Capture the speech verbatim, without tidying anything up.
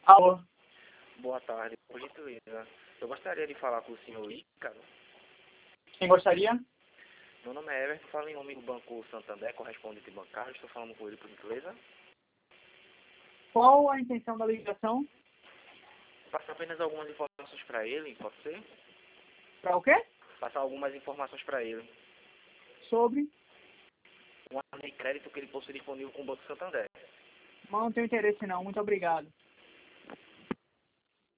Alô, Boa tarde, por gentileza. Eu gostaria de falar com o senhor Ícaro. quem gostaria? Meu nome é Everton, falo em nome do Banco Santander, correspondente bancário. Estou falando com ele, por gentileza. Qual a intenção da ligação? Passar apenas algumas informações para ele, pode ser? Para o quê? Passar algumas informações para ele. Sobre? Um ano de crédito que ele possui disponível com o Banco Santander. Não tenho interesse não, muito obrigado.